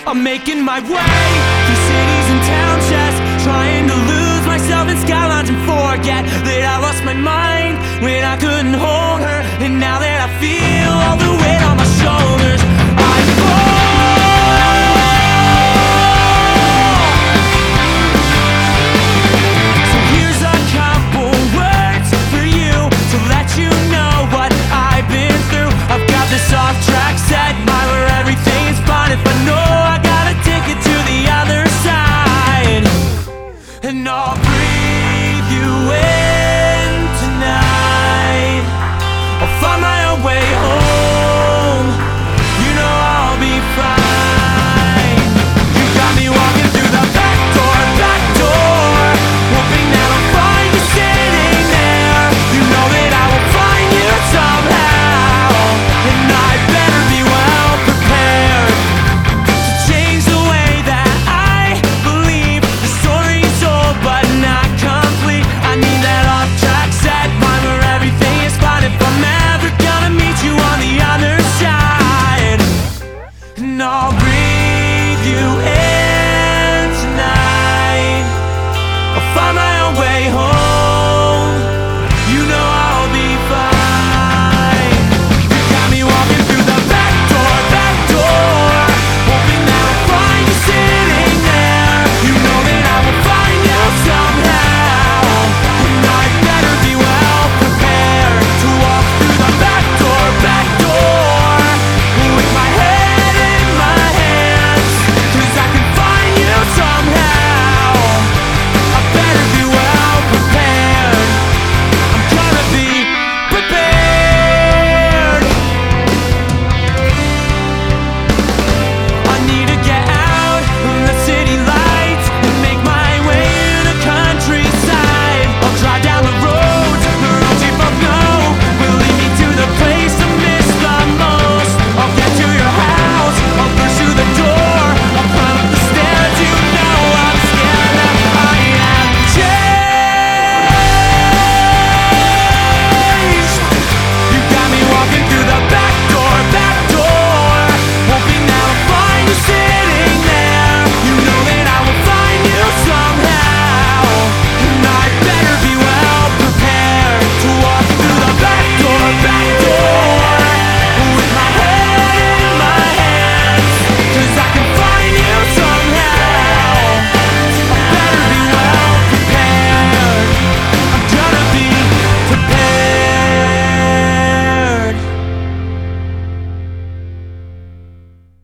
I'm making my way through cities and towns, just trying to lose myself in skylines and forget that I lost my mind when I couldn't hold her. And now that I feel all the weight on my shoulders, I fall. So here's a couple words for you to let you know what I've been through. I've got this off-track set mind where everything's fine if I know I got a ticket to the other side. And I'll breathe you in tonight. I'll find my own way home. You know I'll be fine. You got me walking through the back door, hoping that I'll find you sitting there. You know that I will find you somehow, and I better be well prepared to change the way that I believe. The story's old but not complete. I need that off-track set mind where everything is fine if I'm ever gonna meet you on the other side. And I'll breathe you in tonight. I'll find my own way home.